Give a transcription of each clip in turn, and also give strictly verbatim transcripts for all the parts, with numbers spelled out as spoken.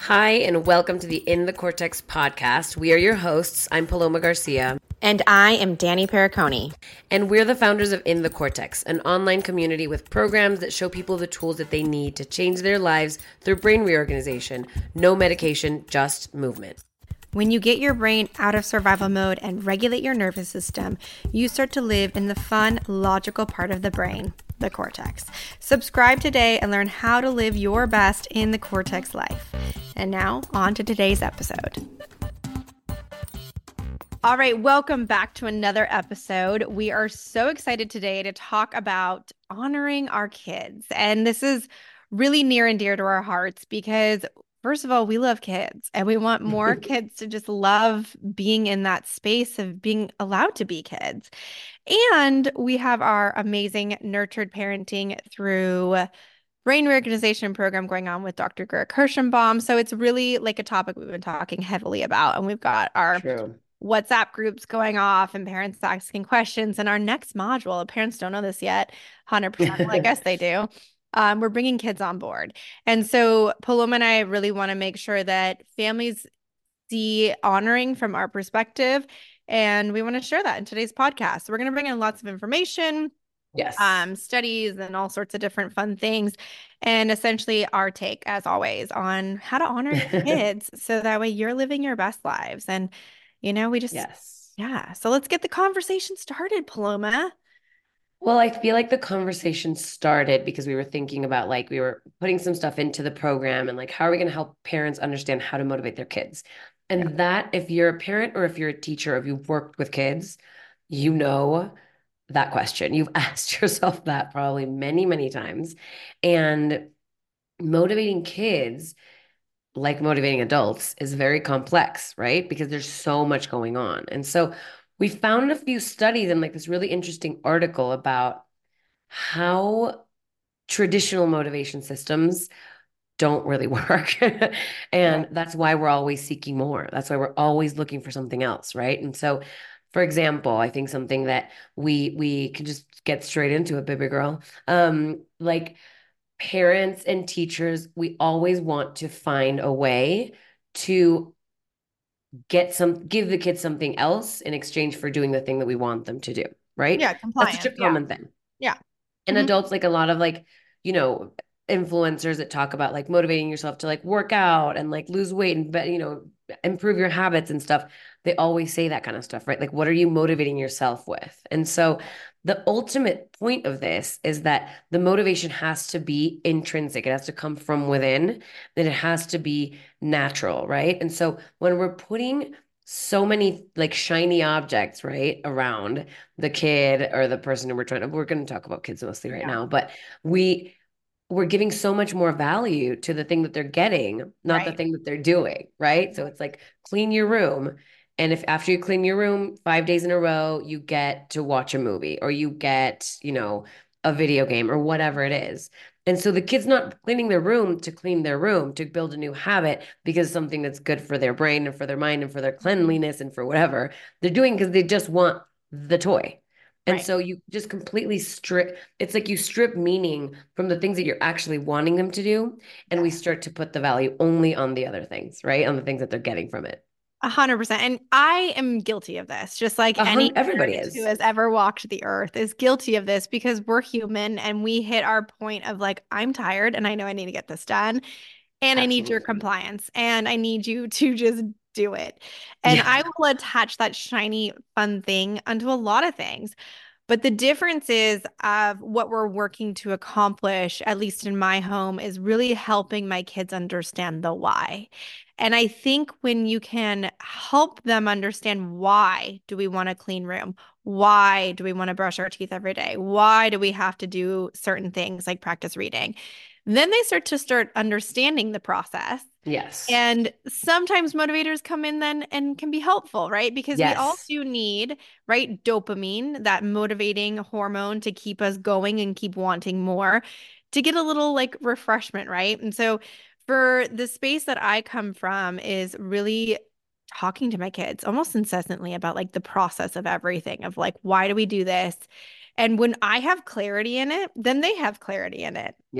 Hi, and welcome to the In the Cortex podcast. We are your hosts. I'm Paloma Garcia. And I am Danny Pericone. And we're the founders of In the Cortex, an online community with programs that show people the tools that they need to change their lives through brain reorganization. No medication, just movement. When you get your brain out of survival mode and regulate your nervous system, you start to live in the fun, logical part of the brain, the cortex. Subscribe today and learn how to live your best in the cortex life. And now, on to today's episode. All right, welcome back to another episode. We are so excited today to talk about honoring our kids. And this is really near and dear to our hearts because, first of all, we love kids and we want more kids to just love being in that space of being allowed to be kids. And we have our amazing Nurtured Parenting through brain reorganization program going on with Doctor Gura Kirschenbaum. So it's really like a topic we've been talking heavily about. And we've got our True. WhatsApp groups going off and parents asking questions. And our next module, parents don't know this yet, one hundred percent. Well, I guess they do. Um, we're bringing kids on board. And so Paloma and I really want to make sure that families see honoring from our perspective. And we want to share that in today's podcast. So we're going to bring in lots of information, yes, um, studies and all sorts of different fun things. And essentially our take, as always, on how to honor your kids so that way you're living your best lives. And, you know, we just, yes. yeah. So let's get the conversation started, Paloma. Well, I feel like the conversation started because we were thinking about like, we were putting some stuff into the program and like, how are we going to help parents understand how to motivate their kids? And yeah. that if you're a parent or if you're a teacher, if you've worked with kids, you know that question. You've asked yourself that probably many, many times. And motivating kids, like motivating adults, is very complex, right? Because there's so much going on. And so we found a few studies and like this really interesting article about how traditional motivation systems don't really work. and yeah. that's why we're always seeking more. That's why we're always looking for something else, right? And so, for example, I think something that we we can just get straight into it, baby girl. Um, like parents and teachers, we always want to find a way to get some, give the kids something else in exchange for doing the thing that we want them to do, right? Yeah, compliance. That's such a common yeah. thing. Yeah. And mm-hmm. adults, like a lot of like, you know, influencers that talk about like motivating yourself to like work out and like lose weight and, you know, improve your habits and stuff. They always say that kind of stuff, right? Like, what are you motivating yourself with? And so the ultimate point of this is that the motivation has to be intrinsic. It has to come from within, and it has to be natural, right? And so when we're putting so many like shiny objects, right, around the kid or the person who we're trying to, we're going to talk about kids mostly right yeah. now, but we, we're giving so much more value to the thing that they're getting, not right. the thing that they're doing, right? So it's like, clean your room. And if after you clean your room five days in a row, you get to watch a movie or you get, you know, a video game or whatever it is. And so the kid's not cleaning their room to clean their room, to build a new habit because something that's good for their brain and for their mind and for their cleanliness and for whatever they're doing because they just want the toy. And right. so you just completely strip, it's like you strip meaning from the things that you're actually wanting them to do. And yeah. we start to put the value only on the other things, right? On the things that they're getting from it. A hundred percent. And I am guilty of this, just like any everybody is who has ever walked the earth is guilty of this because we're human and we hit our point of like, I'm tired and I know I need to get this done and Absolutely. I need your compliance and I need you to just do it. And yeah. I will attach that shiny, fun thing onto a lot of things. But the difference is of what we're working to accomplish, at least in my home, is really helping my kids understand the why. And I think when you can help them understand why do we want a clean room? Why do we want to brush our teeth every day? Why do we have to do certain things like practice reading? Then they start to start understanding the process. Yes. And sometimes motivators come in then and can be helpful, right? Because yes. we all do need, right, dopamine, that motivating hormone to keep us going and keep wanting more, to get a little like refreshment, right? And so for the space that I come from is really talking to my kids almost incessantly about like the process of everything of like, why do we do this? And when I have clarity in it, then they have clarity in it. Yep.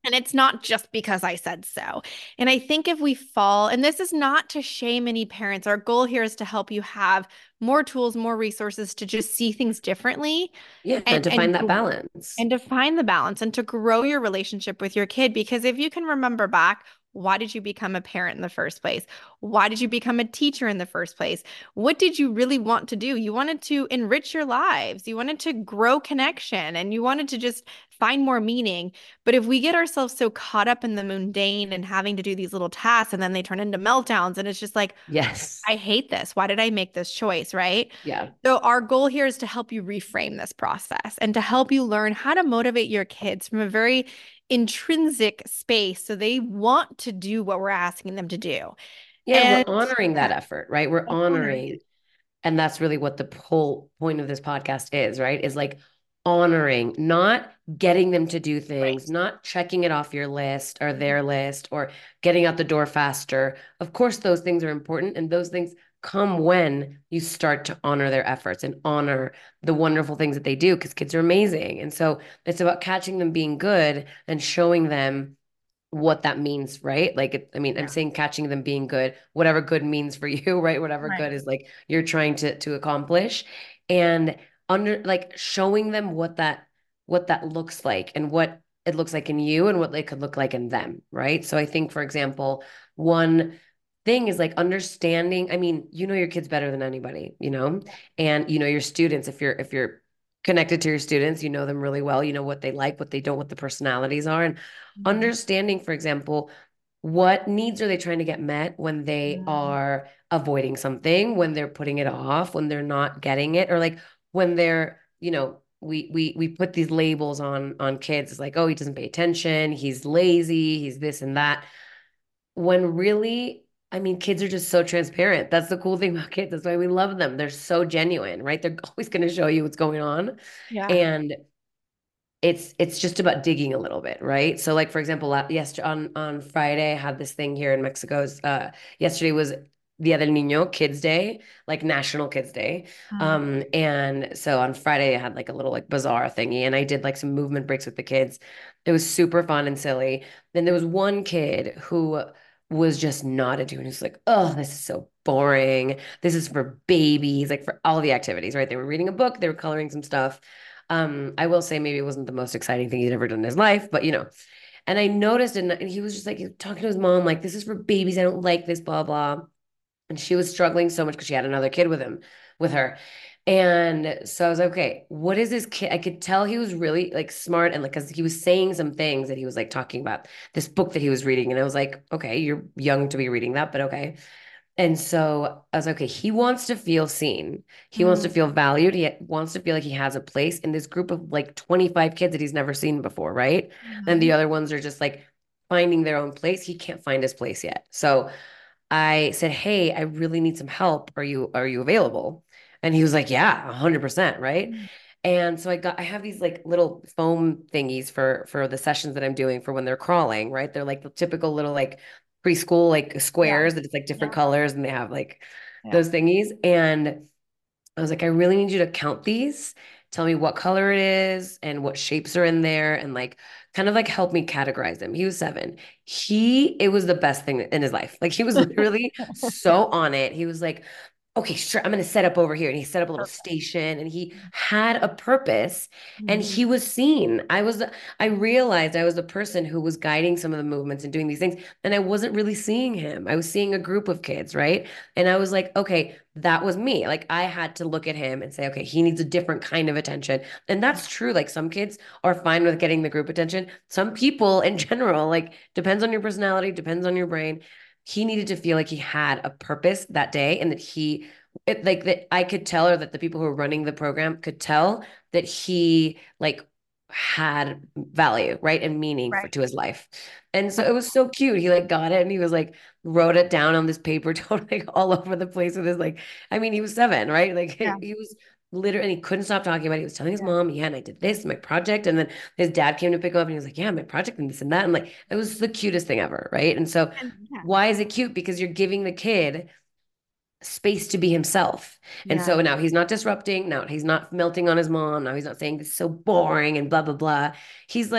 And it's not just because I said so. And I think if we fall, and this is not to shame any parents, our goal here is to help you have more tools, more resources to just see things differently Yeah, and and to and find that balance. and to find the balance and to grow your relationship with your kid. Because if you can remember back, why did you become a parent in the first place? Why did you become a teacher in the first place? What did you really want to do? You wanted to enrich your lives. You wanted to grow connection and you wanted to just find more meaning. But if we get ourselves so caught up in the mundane and having to do these little tasks and then they turn into meltdowns, and it's just like, Yes. I hate this. Why did I make this choice? Right. Yeah. So, our goal here is to help you reframe this process and to help you learn how to motivate your kids from a very intrinsic space so they want to do what we're asking them to do. Yeah, and we're And honoring that yeah, effort, right? We're that's honoring it. honoring. And that's really what the whole point of this podcast is, right? Is like honoring, not getting them to do things, Right. not checking it off your list or their list or getting out the door faster. Of course, those things are important. And those things come when you start to honor their efforts and honor the wonderful things that they do because kids are amazing. And so it's about catching them being good and showing them what that means, right? Like, it, I mean, I'm Yeah. saying catching them being good, whatever good means for you, right? Whatever good Right. is like you're trying to to accomplish, and under like showing them what that what that looks like and what it looks like in you and what they could look like in them, right? So I think, for example, one thing is like understanding. I mean, you know your kids better than anybody, you know, and you know your students. If you're if you're connected to your students, you know them really well. You know what they like, what they don't, what the personalities are, and Mhm. understanding, for example, what needs are they trying to get met when they Mhm. are avoiding something, when they're putting it off, when they're not getting it, or like when they're, you know, we we we put these labels on on kids. It's like, oh, he doesn't pay attention, he's lazy, he's this and that. When really, I mean, kids are just so transparent. That's the cool thing about kids. That's why we love them. They're so genuine, right? They're always going to show you what's going on. Yeah. And it's it's just about digging a little bit, right? So like for example, yesterday on on Friday, I had this thing here in Mexico's uh yesterday was Dia del Niño, Kids Day, like National Kids Day. Mm. Um and so on Friday I had like a little like bazaar thingy and I did like some movement breaks with the kids. It was super fun and silly. Then there was one kid who was just not into it. He was like, oh, this is so boring. This is for babies, like for all the activities, right? They were reading a book, they were coloring some stuff. Um, I will say maybe it wasn't the most exciting thing he'd ever done in his life, but you know. And I noticed, and, and he was just like he was talking to his mom, like, this is for babies. I don't like this, blah, blah. And she was struggling so much because she had another kid with him, with her. And so I was like, okay, what is this kid? I could tell he was really like smart and like, because he was saying some things that he was like talking about this book that he was reading. And I was like, okay, you're young to be reading that, but okay. And so I was like, okay, he wants to feel seen. He wants to Mm. feel valued. He wants to feel like he has a place in this group of like twenty-five kids that he's never seen before, right? And the Mhm. other ones are just like finding their own place. He can't find his place yet. So I said, "Hey, I really need some help. Are you are you available?" And he was like, "Yeah, one hundred percent, right?" Mm. And so I got I have these like little foam thingies for for the sessions that I'm doing for when they're crawling, right? They're like the typical little like preschool like Yeah. squares that it's like different Yeah. colors and they have like Yeah. those thingies. And I was like, I really need you to count these. Tell me what color it is and what shapes are in there and like kind of like help me categorize them. He was seven. He, it was the best thing in his life. Like he was literally so on it. He was like, okay, sure, I'm going to set up over here. And he set up a little Perfect. station and he had a purpose and Mhm. he was seen. I was, I realized I was the person who was guiding some of the movements and doing these things. And I wasn't really seeing him. I was seeing a group of kids, right? And I was like, okay, that was me. Like I had to look at him and say, okay, he needs a different kind of attention. And that's true. Like some kids are fine with getting the group attention. Some people in general, like depends on your personality, depends on your brain. He needed to feel like he had a purpose that day and that he it, like that I could tell or that the people who were running the program could tell that he like had value, right? And meaning for Right. to his life. And so it was so cute. He like got it and he was like wrote it down on this paper, totally like, all over the place with his like, I mean, he was seven, right? Like Yeah. he was literally, and he couldn't stop talking about it. He was telling his Yeah. mom, yeah, and I did this, my project. And then his dad came to pick him up and he was like, yeah, my project and this and that. And like, it was the cutest thing ever, right? And so And yeah. why is it cute? Because you're giving the kid space to be himself. And Yeah. so now he's not disrupting. Now he's not melting on his mom. Now he's not saying this is so boring and blah, blah, blah. He's like,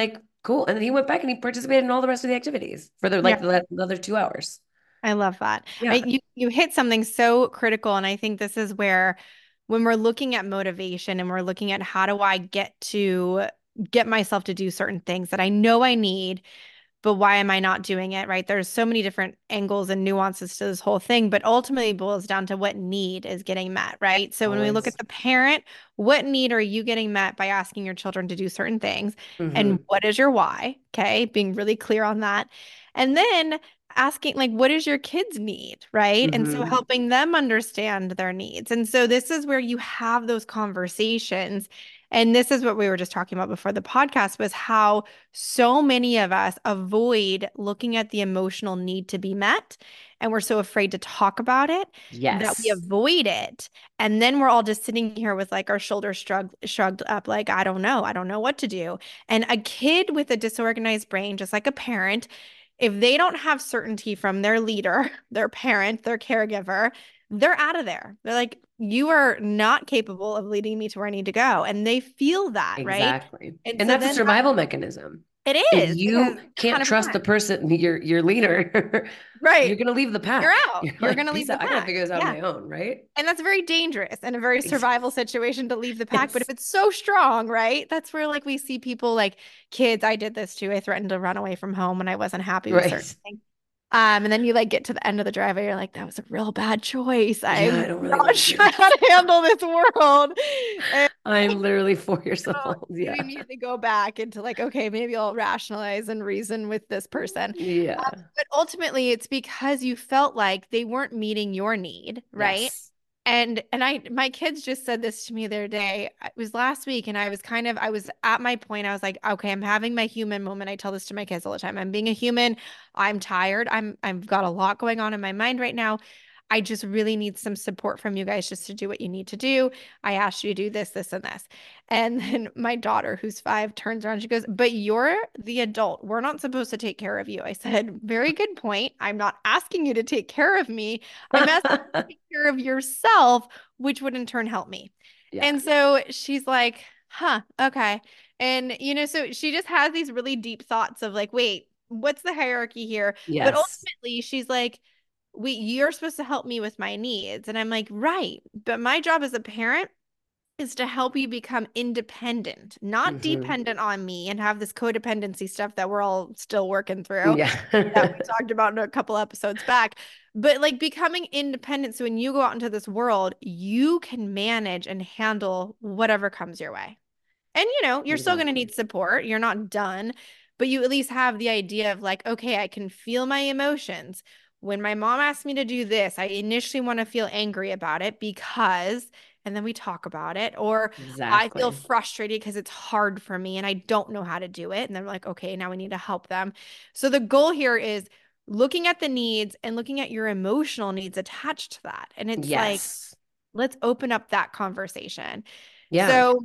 cool. And then he went back and he participated in all the rest of the activities for the Yeah. like the the other two hours. I love that. I, Yeah. you you hit something so critical, and I think this is where when we're looking at motivation and we're looking at how do I get to get myself to do certain things that I know I need, but why am I not doing it, right? There's so many different angles and nuances to this whole thing, but ultimately it boils down to what need is getting met, right? So when we look at Always. the parent, what need are you getting met by asking your children to do certain things? And Hmm. what is your why? Okay, being really clear on that. And then asking, like, what does your kids need, right? And so Hmm. helping them understand their needs. And so this is where you have those conversations. And this is what we were just talking about before the podcast was how so many of us avoid looking at the emotional need to be met. And we're so afraid to talk about it that we Yes. avoid it. And then we're all just sitting here with like our shoulders shrugged, shrugged up, like, I don't know. I don't know what to do. And a kid with a disorganized brain, just like a parent, if they don't have certainty from their leader, their parent, their caregiver, they're out of there. They're like, you are not capable of leading me to where I need to go. And they feel that, right? Exactly. And And so that's a then survival mechanism. it If is because you can't trust one hundred percent. the person, your your leader, you're Right. gonna leave the You're pack. out. You're You're going like, to peace leave the out. I gotta pack. figure this out on Yeah. my own, right? And that's very dangerous and a very survival Exactly. situation to leave the pack. But if Yes. it's so strong, right? That's where like we see people like kids. I did this too. I threatened to run away from home when I wasn't happy with certain Right. things. Um, and then you like get to the end of the driveway, you're like, that was a real bad choice. Yeah, I'm I don't really not like sure you. how to handle this world. And I'm literally four years know, old. you Yeah. immediately go back into like, okay, maybe I'll rationalize and reason with this person. Um, Yeah. but ultimately, it's because you felt like they weren't meeting your need, right? Yes. And and I my kids just said this to me the other day. It was last week, and I was kind of I was at my point. I was like, okay, I'm having my human moment. I tell this to my kids all the time. I'm being a human. I'm tired. I'm I've got a lot going on in my mind right now. I just really need some support from you guys just to do what you need to do. I asked you to do this, this, and this. And then my daughter, who's five, turns around. She goes, but you're the adult. We're not supposed to take care of you. I said, very good point. I'm not asking you to take care of me. I'm asking you to take care of yourself, which would in turn help me. Yeah. And so she's like, huh, okay. And, you know, so she just has these really deep thoughts of like, wait, what's the hierarchy here? But Yes. ultimately, she's like, we, you're supposed to help me with my needs. And I'm like, right. But my job as a parent is to help you become independent, not Hmm. dependent on me and have this codependency stuff that we're all still working through Yeah. that we talked about in a couple episodes back. But like becoming independent. So when you go out into this world, you can manage and handle whatever comes your way. And you know, you're still going to Exactly. need support. You're not done, but you at least have the idea of like, okay, I can feel my emotions. When my mom asked me to do this, I initially want to feel angry about it because, and then we talk about it, or I feel Exactly. frustrated because it's hard for me and I don't know how to do it. And they're like, okay, now we need to help them. So the goal here is looking at the needs and looking at your emotional needs attached to that. And it's like, Yes. let's open up that conversation. Yeah. So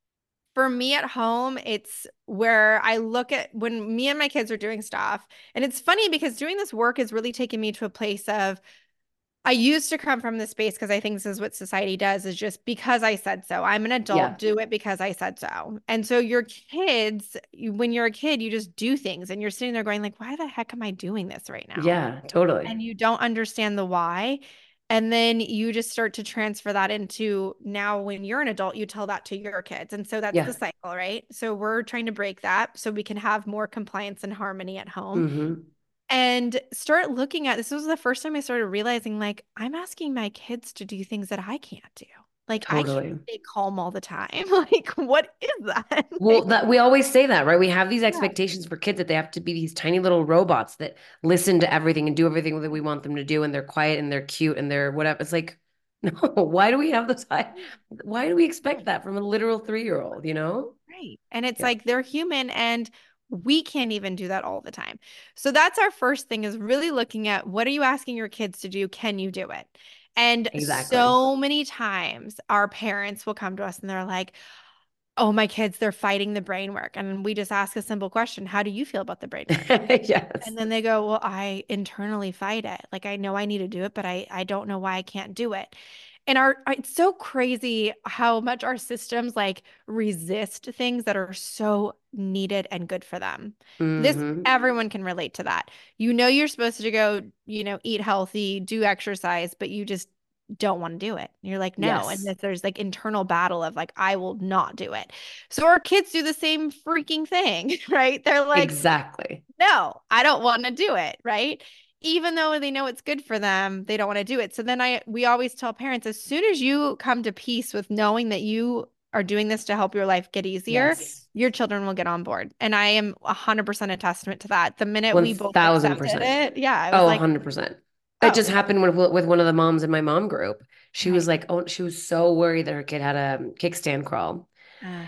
for me at home, it's where I look at when me and my kids are doing stuff. And it's funny because doing this work is really taking me to a place of I used to come from this space because I think this is what society does is just because I said so. I'm an adult, Yeah. do it because I said so. And so your kids, you, when you're a kid, you just do things and you're sitting there going like, why the heck am I doing this right now? Yeah. Totally. And you don't understand the why. And then you just start to transfer that into now when you're an adult, you tell that to your kids. And so that's the Yeah. cycle, right? So we're trying to break that so we can have more compliance and harmony at home Hmm. and start looking at this was the first time I started realizing like I'm asking my kids to do things that I can't do. Like I can't Totally. stay calm all the time. Like what is that? Well, Like, that we always say that, right? We have these yeah. expectations for kids that they have to be these tiny little robots that listen to everything and do everything that we want them to do, and they're quiet and they're cute and they're whatever. It's like, no, why do we have those high, why do we expect that from a literal three-year-old, you know? Right. And it's Yeah, like they're human and we can't even do that all the time. So that's our first thing is really looking at what are you asking your kids to do? Can you do it? And exactly. so many times our parents will come to us and they're like, oh, my kids, they're fighting the brain work. And we just ask a simple question, how do you feel about the brain work? Yes. And then they go, well, I internally fight it. Like I know I need to do it, but I I don't know why I can't do it. And our it's so crazy how much our systems like resist things that are so needed and good for them. This Hmm. everyone can relate to that. You know you're supposed to go, you know, eat healthy, do exercise, but you just don't want to do it. You're like, no. And Yes, that there's like internal battle of like, I will not do it. So our kids do the same freaking thing, right? They're like, exactly. no, I don't want to do it, right? Even though they know it's good for them, they don't want to do it. So then I we always tell parents as soon as you come to peace with knowing that you are doing this to help your life get easier, Yes. your children will get on board. And I am one hundred percent a testament to that. The minute we both accepted one thousand percent. it, yeah, I was Oh, like, one hundred percent. It oh, just happened with with one of the moms in my mom group. She was right. like, oh, she was so worried that her kid had a kickstand crawl. Uh,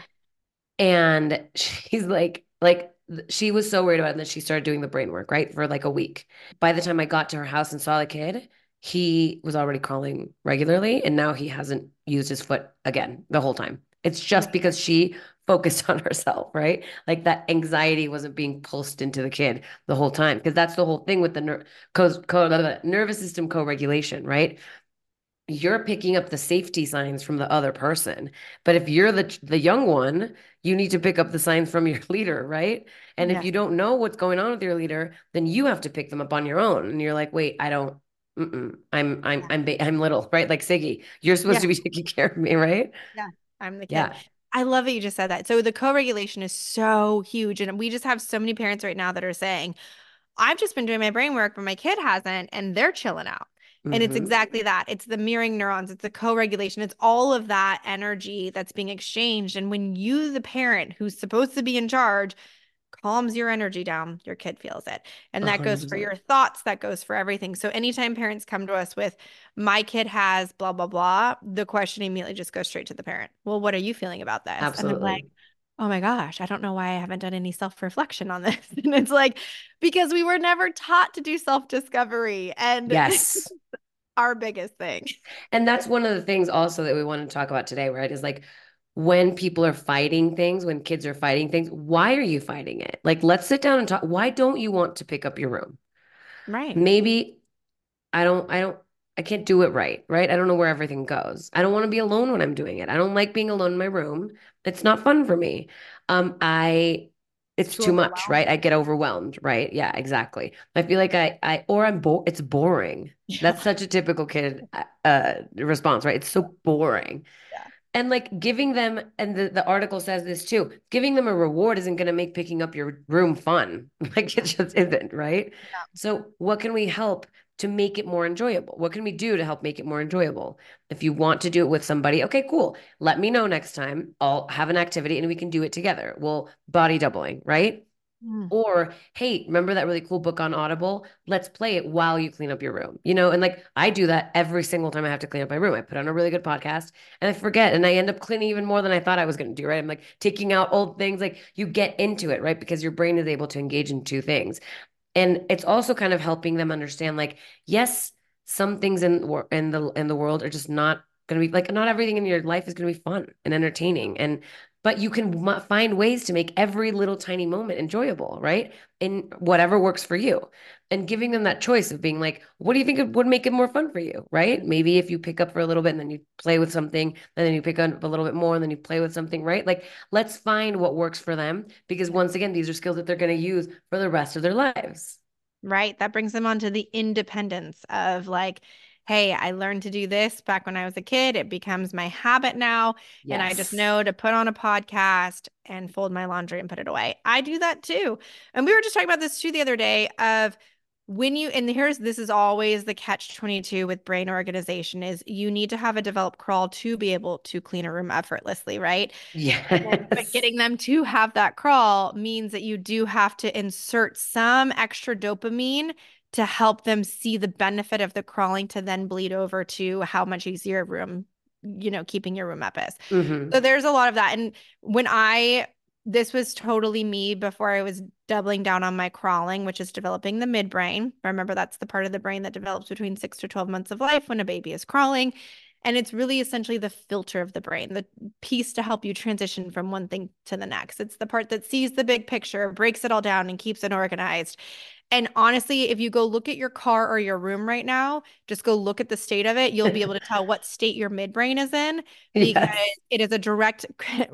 And she's like, like she was so worried about it that she started doing the brain work, right? For like a week. By the time I got to her house and saw the kid, he was already crawling regularly. And now he hasn't used his foot again the whole time. It's just because she focused on herself, right? Like that anxiety wasn't being pulsed into the kid the whole time. Because that's the whole thing with the ner- co- co- nervous system co-regulation, right? You're picking up the safety signs from the other person. But if you're the the young one, you need to pick up the signs from your leader, right? And if yes. you don't know what's going on with your leader, then you have to pick them up on your own. And you're like, wait, I don't. Mm-mm, I'm I'm Yeah. I'm ba- I'm little, right? Like Siggy, you're supposed Yeah. to be taking care of me, right? Yeah. I'm the kid. Yeah. I love that you just said that. So the co-regulation is so huge. And we just have so many parents right now that are saying, I've just been doing my brain work, but my kid hasn't, and they're chilling out. And it's Hmm. exactly that. It's the mirroring neurons, it's the co-regulation, it's all of that energy that's being exchanged. And when you, the parent who's supposed to be in charge, calms your energy down, your kid feels it. And A that hundred goes for percent. your thoughts, that goes for everything. So anytime parents come to us with, my kid has blah, blah, blah, the question immediately just goes straight to the parent. Well, what are you feeling about this? And I'm like, Absolutely. oh my gosh, I don't know why I haven't done any self reflection on this. And it's like, because we were never taught to do self discovery. And Yes. our biggest thing. And that's one of the things also that we want to talk about today, right? Is like when people are fighting things, when kids are fighting things, why are you fighting it? Like, let's sit down and talk. Why don't you want to pick up your room? Right. Maybe I don't, I don't, I can't do it right, right? I don't know where everything goes. I don't want to be alone when I'm doing it. I don't like being alone in my room. It's not fun for me. Um, I, It's it's too too much, right? I overwhelming. get overwhelmed, right? Yeah, exactly. I feel like I, I, or I'm bo it's boring. Yeah. That's such a typical kid uh uh, response, right? It's so boring. Yeah. And like giving them, and the, the article says this too, giving them a reward isn't going to make picking up your room fun. Like it Yeah. just isn't, right? Yeah. So, what can we help to make it more enjoyable? What can we do to help make it more enjoyable? If you want to do it with somebody, okay, cool. Let me know next time. I'll have an activity and we can do it together. We'll body doubling, right? Mm. Or, hey, remember that really cool book on Audible? Let's play it while you clean up your room. You know, and like I do that every single time I have to clean up my room. I put on a really good podcast and I forget and I end up cleaning even more than I thought I was going to do, right? I'm like taking out old things. Like you get into it, right? Because your brain is able to engage in two things. And it's also kind of helping them understand like, yes, some things in wor- in the in the world are just not going to be like not everything in your life is going to be fun and entertaining and but you can m- find ways to make every little tiny moment enjoyable, right? In whatever works for you. And giving them that choice of being like, what do you think it would make it more fun for you, right? Maybe if you pick up for a little bit and then you play with something, and then you pick up a little bit more and then you play with something, right? Like, let's find what works for them because Yeah. once again, these are skills that they're going to use for the rest of their lives. Right. That brings them on to the independence of like, hey, I learned to do this back when I was a kid. It becomes my habit now. And I just Yes. know to put on a podcast and fold my laundry and put it away. I do that too. And we were just talking about this too the other day of when you, and here's, this is always the catch twenty-two with brain organization is you need to have a developed crawl to be able to clean a room effortlessly, right? And then, but Yes. getting them to have that crawl means that you do have to insert some extra dopamine to help them see the benefit of the crawling to then bleed over to how much easier room, you know, keeping your room up is. So Hmm. there's a lot of that. And when I, this was totally me before I was doubling down on my crawling, which is developing the midbrain. Remember, that's the part of the brain that develops between six to twelve months of life when a baby is crawling. And it's really essentially the filter of the brain, the piece to help you transition from one thing to the next. It's the part that sees the big picture, breaks it all down, and keeps it organized. And honestly, if you go look at your car or your room right now, just go look at the state of it, you'll be able to tell what state your midbrain is in because Yes. it is a direct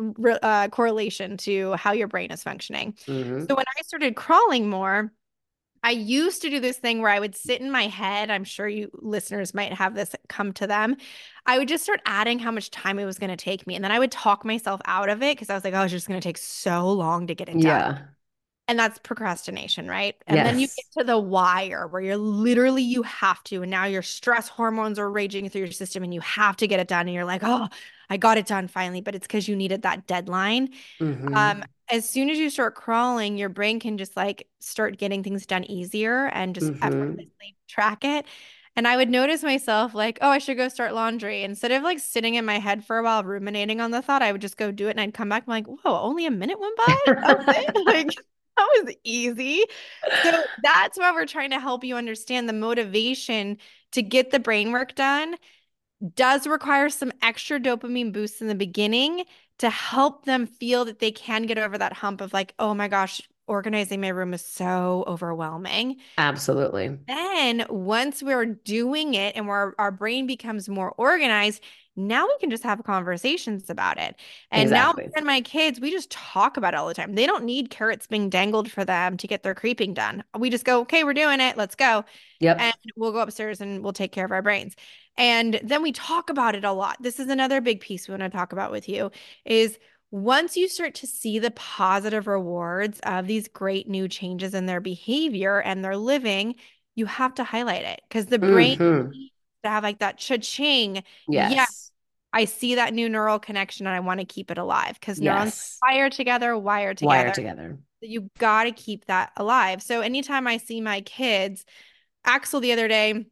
uh, correlation to how your brain is functioning. Hmm. So when I started crawling more, I used to do this thing where I would sit in my head. I'm sure you listeners might have this come to them. I would just start adding how much time it was going to take me. And then I would talk myself out of it because I was like, oh, it's just going to take so long to get it done. Yeah. And that's procrastination, right? And then you get Yes. to the wire where you're literally, you have to. And now your stress hormones are raging through your system and you have to get it done. And you're like, oh, I got it done finally. But it's because you needed that deadline. Um, Hmm. as soon as you start crawling, your brain can just like start getting things done easier and just Hmm. effortlessly track it. And I would notice myself like, oh, I should go start laundry. Instead of like sitting in my head for a while ruminating on the thought, I would just go do it and I'd come back and I'm like, whoa, only a minute went by? That was it? Like that was easy. So that's why we're trying to help you understand the motivation to get the brain work done does require some extra dopamine boosts in the beginning to help them feel that they can get over that hump of like, oh my gosh, organizing my room is so overwhelming. Absolutely. Then once we're doing it and where our brain becomes more organized, now we can just have conversations about it. And now me Exactly. and my kids, we just talk about it all the time. They don't need carrots being dangled for them to get their creeping done. We just go, okay, we're doing it. Let's go. And Yep. we'll go upstairs and we'll take care of our brains. And then we talk about it a lot. This is another big piece we want to talk about with you is once you start to see the positive rewards of these great new changes in their behavior and their living, you have to highlight it because the brain Hmm. needs to have like that cha-ching. Yeah, Yes. I see that new neural connection and I want to keep it alive because neurons Yes. fire together, wire Wire together. together. You got to keep that alive. So anytime I see my kids, Axel the other day,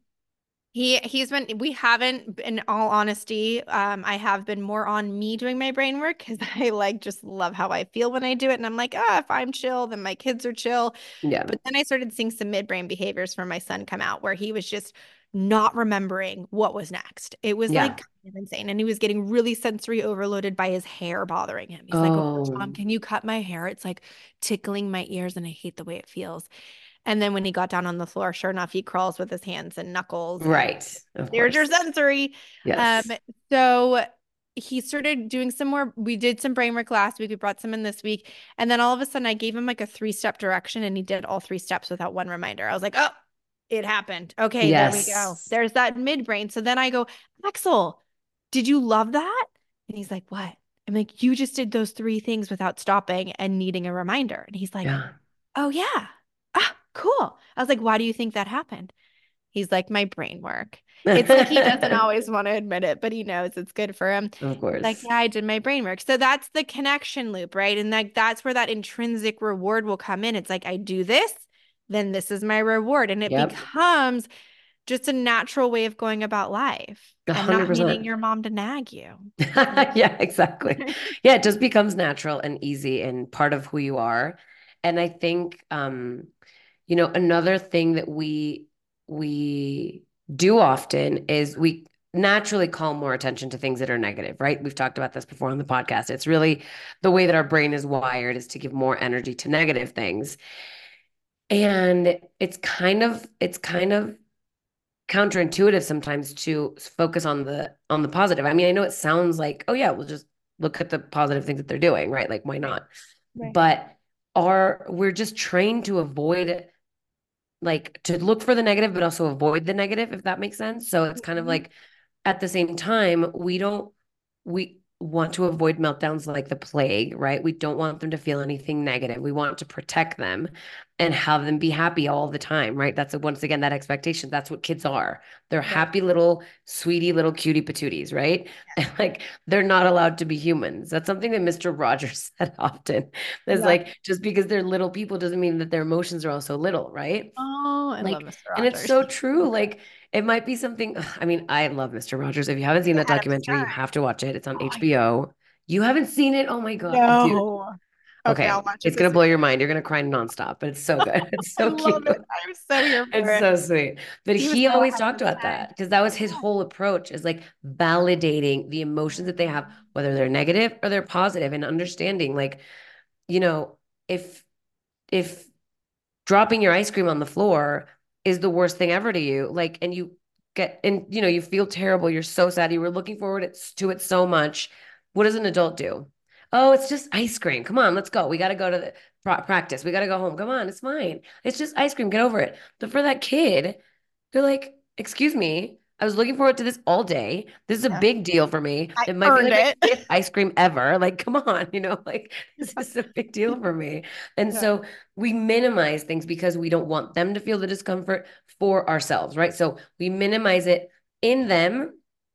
he he's been we haven't in all honesty, um, I have been more on me doing my brain work because I like just love how I feel when I do it. And I'm like, ah, if I'm chill, then my kids are chill. Yeah. But then I started seeing some midbrain behaviors from my son come out where he was just not remembering what was next. It was like Yeah. kind of insane. And he was getting really sensory overloaded by his hair bothering him. He's like, oh, Oh, Mom, can you cut my hair? It's like tickling my ears and I hate the way it feels. And then when he got down on the floor, sure enough, he crawls with his hands and knuckles and right. Of there's your course. sensory. Um, Yes. so he started doing some more. We did some brain work last week. We brought some in this week. And then all of a sudden, I gave him like a three step direction and he did all three steps without one reminder. I was like, oh, it happened. Okay, there we go. Yes. There's that midbrain. So then I go, Axel, did you love that? And he's like, what? I'm like, you just did those three things without stopping and needing a reminder. And he's like, Yeah. oh, yeah. Ah, cool. I was like, why do you think that happened? He's like, my brain work. It's like he doesn't always want to admit it, but he knows it's good for him. Of Like, course. yeah, I did my brain work. So that's the connection loop, right? And like that's where that intrinsic reward will come in. It's like, I do this, then this is my reward. And it Yep. becomes just a natural way of going about life A and hundred not needing percent. your mom to nag you. Yeah, exactly. Yeah, it just becomes natural and easy and part of who you are. And I think um, you know, another thing that we we do often is we naturally call more attention to things that are negative, right? We've talked about this before on the podcast. It's really the way that our brain is wired is to give more energy to negative things. And it's kind of it's kind of counterintuitive sometimes to focus on the on the positive. I mean, I know it sounds like, oh yeah, we'll just look at the positive things that they're doing, right? Like why Right. not? Right. But are we're just trained to avoid like to look for the negative but also avoid the negative if that makes sense. So it's kind of Mhm. like at the same time, we don't we want to avoid meltdowns like the plague, right? We don't want them to feel anything negative. We want to protect them and have them be happy all the time, right? That's a, once again that expectation. That's what kids are. They're Right. happy little sweetie little cutie patooties, right? And like they're not allowed to be humans. That's something that mister Rogers said often. It's Yeah. like just because they're little people doesn't mean that their emotions are also little, right? Oh, I love Like, mister and it's Rogers. so true. Like, it might be something. ugh, I mean, I love mister Rogers. If you haven't seen that Ahead of his documentary, you time. have to watch it. It's on Oh, I H B O. You haven't seen it? Oh my God, dude. no. Okay, Okay, I'll watch it it's gonna this blow your weekend. mind. You're gonna cry nonstop, but it's so good. It's I so love cute. it. I'm so here for It's it. so sweet. But He was he so always happy talked this about time. that because that was his Yeah. whole approach is like validating the emotions that they have, whether they're negative or they're positive, and understanding like, you know, if if dropping your ice cream on the floor is the worst thing ever to you, like, and you get and you know, you feel terrible, you're so sad, you were looking forward it- to it so much. What does an adult do? Oh, it's just ice cream. Come on, let's go. We got to go to the pra- practice. We got to go home. Come on, it's fine. It's just ice cream. Get over it. But for that kid, they're like, excuse me, I was looking forward to this all day. This is a Yeah. big deal for me. I It might be earned like my it. fifth ice cream ever. Like, come on, you know, like this is a big deal for me. And Yeah. so we minimize things because we don't want them to feel the discomfort for ourselves, right? So we minimize it in them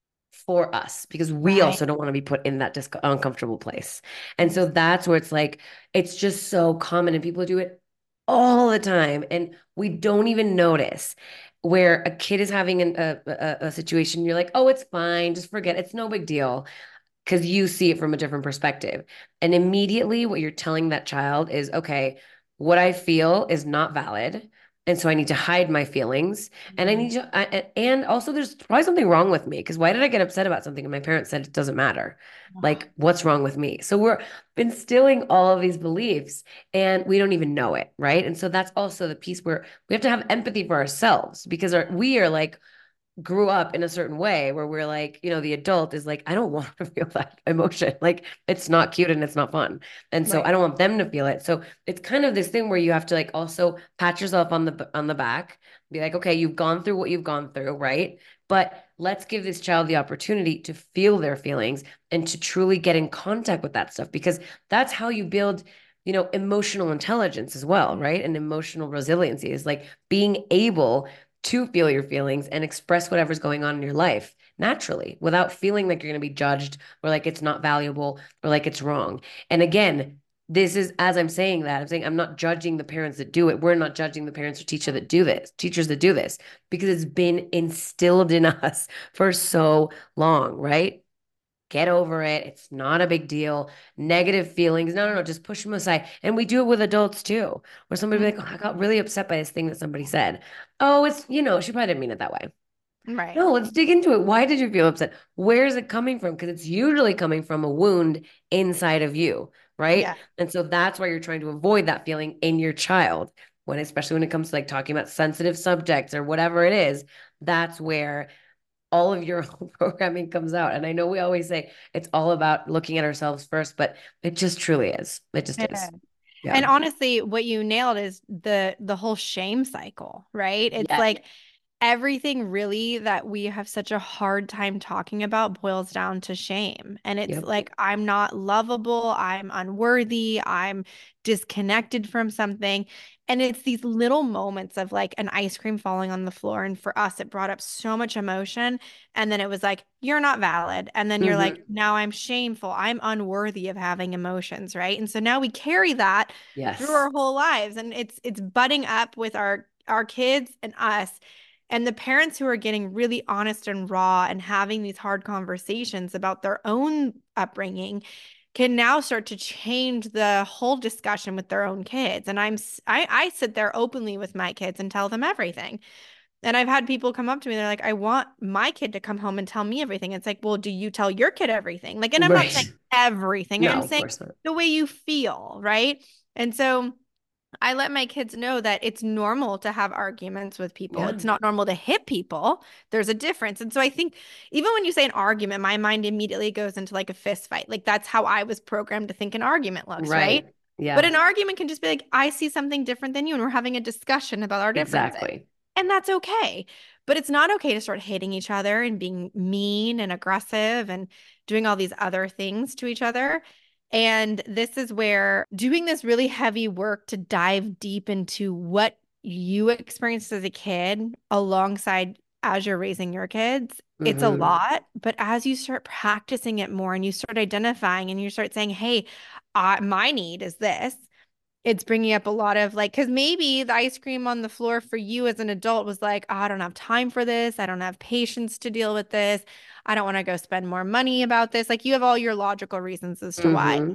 for us because we Right. also don't want to be put in that dis- uncomfortable place. And so that's where it's like, it's just so common and people do it all the time. And we don't even notice where a kid is having an, a, a, a situation. You're like, oh, it's fine. Just forget. It's no big deal because you see it from a different perspective. And immediately, what you're telling that child is, okay, what I feel is not valid. And so I need to hide my feelings. And I Mhm. need to, I, and also there's probably something wrong with me because why did I get upset about something? And my parents said it doesn't matter. Like, what's wrong with me? So we're instilling all of these beliefs and we don't even know it. Right. And so that's also the piece where we have to have empathy for ourselves because our, we are like, grew up in a certain way where we're like, you know, the adult is like, I don't want to feel that emotion. Like it's not cute and it's not fun. And so Right. I don't want them to feel it. So it's kind of this thing where you have to like also pat yourself on the on the back, be like, okay, you've gone through what you've gone through, right? But let's give this child the opportunity to feel their feelings and to truly get in contact with that stuff because that's how you build you know emotional intelligence as well, right? And emotional resiliency is like being able to feel your feelings and express whatever's going on in your life naturally without feeling like you're going to be judged or like it's not valuable or like it's wrong. And again, this is as I'm saying that, I'm saying I'm not judging the parents that do it. We're not judging the parents or teacher that do this, teachers that do this, because it's been instilled in us for so long, right? Get over it. It's not a big deal. Negative feelings. No, no, no. Just push them aside. And we do it with adults too, where somebody be like, oh, I got really upset by this thing that somebody said. Oh, it's, you know, she probably didn't mean it that way. Right. No, let's dig into it. Why did you feel upset? Where is it coming from? Because it's usually coming from a wound inside of you, right? Yeah. And so that's why you're trying to avoid that feeling in your child. When, especially when it comes to like talking about sensitive subjects or whatever it is, that's where all of your programming comes out. And I know we always say it's all about looking at ourselves first, but it just truly is. It just Yeah. is. Yeah. And honestly, what you nailed is the the whole shame cycle, right? It's Yeah. like everything really that we have such a hard time talking about boils down to shame. And it's Yep. like, I'm not lovable, I'm unworthy, I'm disconnected from something. And it's these little moments of like an ice cream falling on the floor. And for us, it brought up so much emotion. And then it was like, you're not valid. And then you're like, Mm-hmm. now I'm shameful. I'm unworthy of having emotions, right? And so now we carry that through Yes. our whole lives. And it's it's butting up with our our kids and us. And the parents who are getting really honest and raw and having these hard conversations about their own upbringing can now start to change the whole discussion with their own kids. And I'm I, I sit there openly with my kids and tell them everything. And I've had people come up to me, they're like, I want my kid to come home and tell me everything. It's like, well, do you tell your kid everything? Like, and I'm not saying Right. everything, I'm No, of saying course not. the way you feel, right? And so I let my kids know that it's normal to have arguments with people. Yeah. It's not normal to hit people. There's a difference. And so I think even when you say an argument, my mind immediately goes into like a fist fight. Like that's how I was programmed to think an argument looks, right? Right. But Yeah. an argument can just be like, I see something different than you, and we're having a discussion about our differences. Exactly. And that's okay. But it's not okay to start hitting each other and being mean and aggressive and doing all these other things to each other. And this is where doing this really heavy work to dive deep into what you experienced as a kid alongside as you're raising your kids, it's a Mm-hmm. lot. But as you start practicing it more and you start identifying and you start saying, hey, uh, my need is this, it's bringing up a lot of like, because maybe the ice cream on the floor for you as an adult was like, oh, I don't have time for this. I don't have patience to deal with this. I don't want to go spend more money about this. Like you have all your logical reasons as to why. Mm-hmm.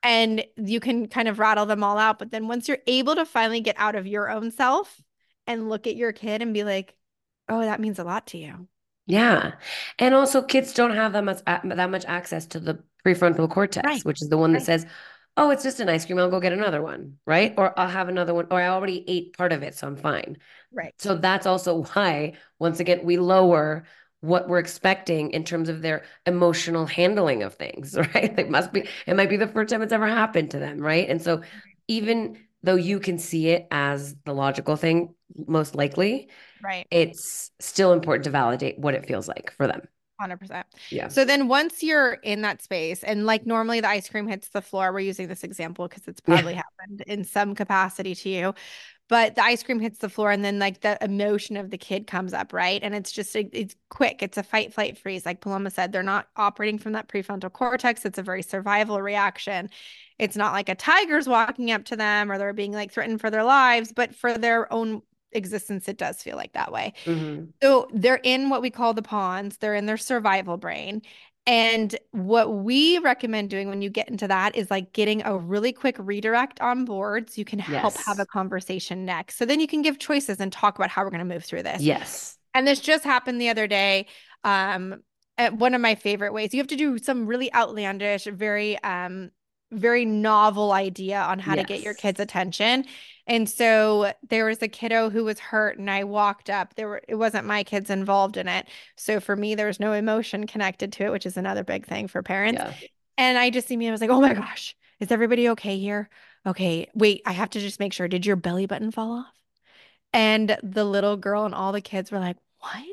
and you can kind of rattle them all out. But then once you're able to finally get out of your own self and look at your kid and be like, oh, that means a lot to you. Yeah. And also kids don't have that much that much access to the prefrontal cortex, Right. which is the one that Right. says, "Oh, it's just an ice cream. I'll go get another one." Right? Or I'll have another one, or I already ate part of it, so I'm fine. Right. So that's also why, once again, we lower what we're expecting in terms of their emotional handling of things, right? It must be, it might be the first time it's ever happened to them, right? And so even though you can see it as the logical thing, most likely, Right. it's still important to validate what it feels like for them. one hundred percent. Yeah. So then once you're in that space and like normally the ice cream hits the floor, we're using this example because it's Yeah. probably happened in some capacity to you, but the ice cream hits the floor and then like the emotion of the kid comes up, right? And it's just, it's quick. It's a fight, flight, freeze. Like Paloma said, they're not operating from that prefrontal cortex. It's a very survival reaction. It's not like a tiger's walking up to them or they're being like threatened for their lives, but for their own existence, it does feel like that way. Hmm. So they're in what we call the pawns, they're in their survival brain. And what we recommend doing when you get into that is like getting a really quick redirect on board so you can help have a Yes. conversation next. So then you can give choices and talk about how we're going to move through this. Yes. And this just happened the other day. Um, at one of my favorite ways. You have to do some really outlandish, very um very novel idea on how to get your Yes. kids' attention. And so there was a kiddo who was hurt and I walked up. There were it wasn't my kids involved in it. So for me, there was no emotion connected to it, which is another big thing for parents. Yeah. And I just see me, I was like, oh my gosh, is everybody okay here? Okay, wait, I have to just make sure. Did your belly button fall off? And the little girl and all the kids were like, what?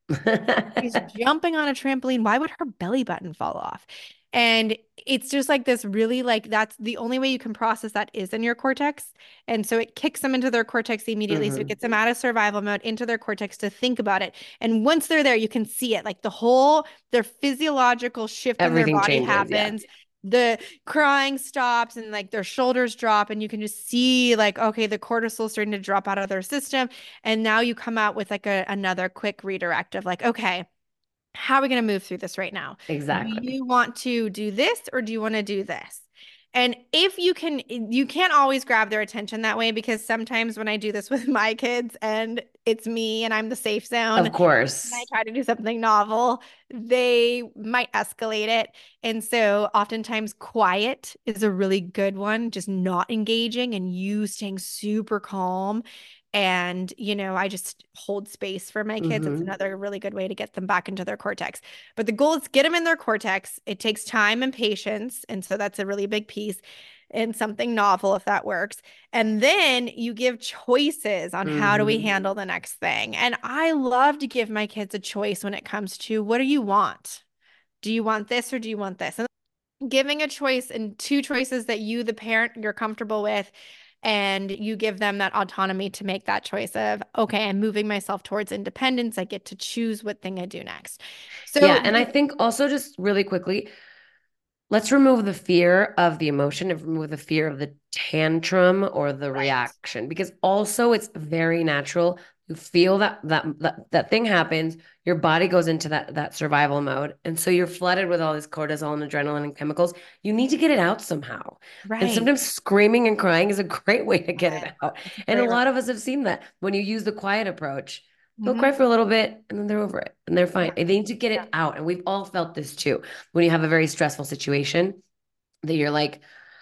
She's jumping on a trampoline. Why would her belly button fall off? And it's just like this really like that's the only way you can process that is in your cortex. And so it kicks them into their cortex immediately. So it Hmm. gets them out of survival mode into their cortex to think about it. And once they're there, you can see it like the whole their physiological shift in their Everything body changes. Yeah. happens. The crying stops and like their shoulders drop, and you can just see like, okay, the cortisol starting to drop out of their system. And now you come out with like a, another quick redirect of like, okay, how are we going to move through this right now? Do Exactly. you want to do this or do you want to do this? And if you can, you can't always grab their attention that way because sometimes when I do this with my kids and it's me and I'm the safe zone, Of and I course. try to do something novel, they might escalate it. And so oftentimes quiet is a really good one, just not engaging and you staying super calm. And, you know, I just hold space for my kids. It's Hmm. another really good way to get them back into their cortex. But the goal is get them in their cortex. It takes time and patience. And so that's a really big piece and something novel if that works. And then you give choices on how do we Hmm. handle the next thing. And I love to give my kids a choice when it comes to what do you want? Do you want this or do you want this? And giving a choice and two choices that you, the parent, you're comfortable with, and you give them that autonomy to make that choice of, okay, I'm moving myself towards independence. I get to choose what thing I do next. So, Yeah. And I think also, just really quickly, let's remove the fear of the emotion and remove the fear of the tantrum or the right, reaction, because also it's very natural. You feel that that that, that thing happens, your body goes into that that survival mode. And so you're flooded with all this cortisol and adrenaline and chemicals. You need to get it out somehow. And right. sometimes screaming and crying is a great way to get it Yes, out. it's a And a great lot of us have seen that when you use the quiet approach. They'll cry hmm for a little bit and then they're over it and they're fine. Yeah. They need to get Yeah. it out. And we've all felt this too when you have a very stressful situation that you're like,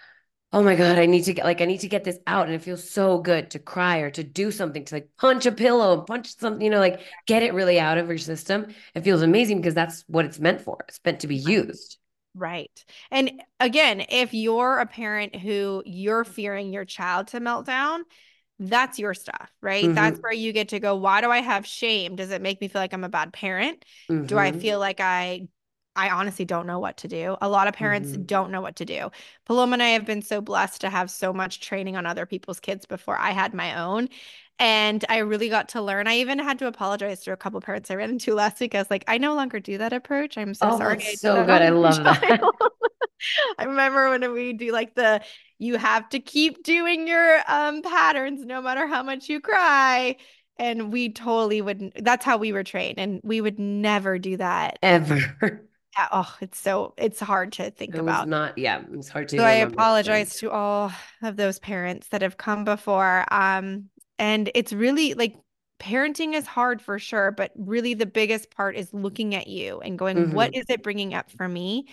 oh my God, I need to get like I need to get this out. And it feels so good to cry or to do something, to like punch a pillow and punch something, you know, like get it really out of your system. It feels amazing because that's what it's meant for. It's meant to be used. Right. And again, if you're a parent who you're fearing your child to melt down, that's your stuff, right? That's Mm-hmm. where you get to go, why do I have shame? Does it make me feel like I'm a bad parent? Do I Mm-hmm. feel like I I honestly don't know what to do? A lot of parents Mm-hmm. don't know what to do. Paloma and I have been so blessed to have so much training on other people's kids before I had my own. And I really got to learn. I even had to apologize to a couple parents I ran into last week. I was like, I no longer do that approach. I'm so Oh, sorry that's I did so that good. I on my love that. child. I remember when we do like the you have to keep doing your um patterns no matter how much you cry. And we totally wouldn't, that's how we were trained. And we would never do that Ever. Yeah, oh, it's so it's hard to think It was about. not, yeah, it's hard to So even I remember what it apologize is. to all of those parents that have come before. Um, and it's really like parenting is hard for sure, but really the biggest part is looking at you and going, what Hmm. is it bringing up for me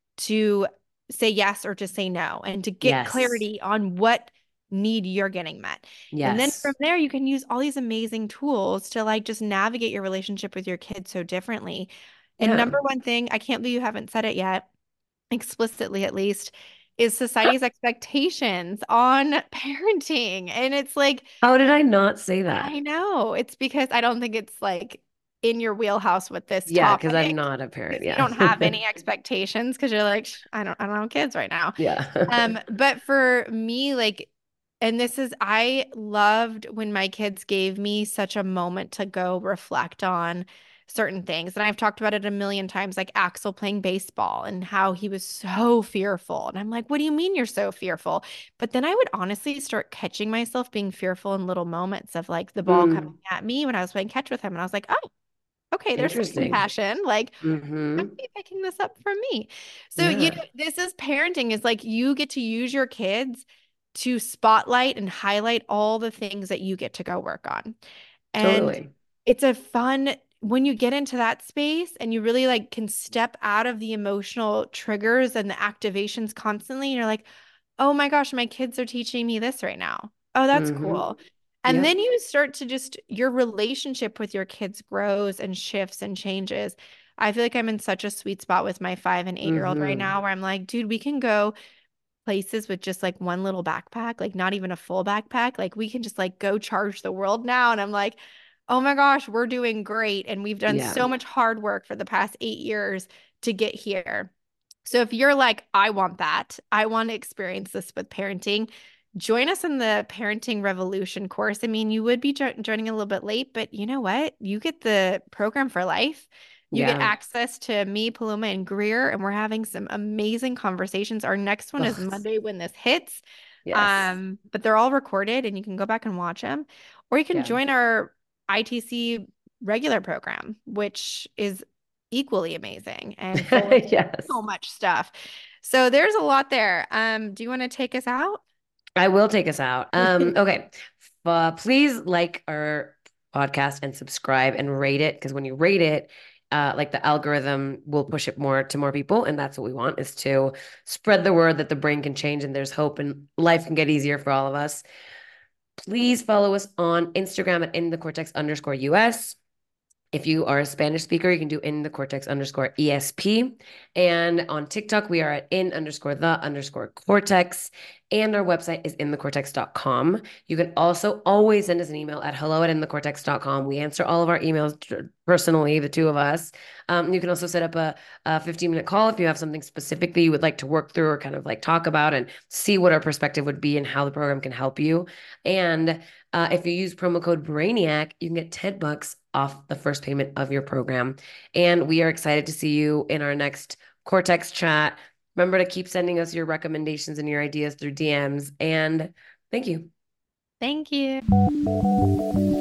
to say yes or to say no, and to get Yes. clarity on what need you're getting met. And then from Yes. there, you can use all these amazing tools to like just navigate your relationship with your kids so differently. And Yeah. number one thing, I can't believe you haven't said it yet explicitly at least, is society's expectations on parenting. And it's like, How did I not say that? I know it's because I don't think it's like in your wheelhouse with this Yeah, because I'm topic not a parent. because you Yeah. don't have any expectations because you're like, "Sh- I don't, I don't have kids right now." Yeah. Um, but for me, like, and this is, I loved when my kids gave me such a moment to go reflect on certain things. And I've talked about it a million times, like Axel playing baseball and how he was so fearful. And I'm like, what do you mean you're so fearful? But then I would honestly start catching myself being fearful in little moments of like the ball coming Mm, at me when I was playing catch with him. And I was like, oh, okay, there's some interesting. compassion. Like, I'm Hmm. picking this up from me. So, you Yeah, know, this is parenting is like you get to use your kids to spotlight and highlight all the things that you get to go work on. And totally. it's a fun when you get into that space and you really like can step out of the emotional triggers and the activations constantly. And you're like, oh my gosh, my kids are teaching me this right now. Oh, that's Hmm. cool. And then Yep. you start to just, your relationship with your kids grows and shifts and changes. I feel like I'm in such a sweet spot with my five and eight year old right Hmm. now where I'm like, dude, we can go places with just like one little backpack, like not even a full backpack. Like we can just like go charge the world now. And I'm like, oh my gosh, we're doing great. And we've done Yeah. so much hard work for the past eight years to get here. So if you're like, I want that, I want to experience this with parenting, join us in the Parenting Revolution course. I mean, you would be jo- joining a little bit late, but you know what? You get the program for life. You get Yeah. access to me, Paloma, and Greer, and we're having some amazing conversations. Our next one is Ugh, Monday when this hits. yes. Um, but they're all recorded and you can go back and watch them, or you can Yeah. join our I T C regular program, which is equally amazing and full of Yes. so much stuff. So there's a lot there. Um, do you want to take us out? I will take us out. Um, okay. Uh, please like our podcast and subscribe and rate it because when you rate it, uh, like the algorithm will push it more to more people, and that's what we want is to spread the word that the brain can change and there's hope and life can get easier for all of us. Please follow us on Instagram at in the cortex underscore U S. If you are a Spanish speaker, you can do in the cortex underscore E S P. And on TikTok, we are at in underscore the underscore cortex. And our website is in the cortex dot com. You can also always send us an email at hello at in the cortex dot com. We answer all of our emails personally, the two of us. Um, you can also set up a, a fifteen minute call if you have something specific that you would like to work through or kind of like talk about and see what our perspective would be and how the program can help you. And uh, if you use promo code Brainiac, you can get ten bucks off the first payment of your program. And we are excited to see you in our next Cortex chat. Remember to keep sending us your recommendations and your ideas through D Ms. And thank you. Thank you.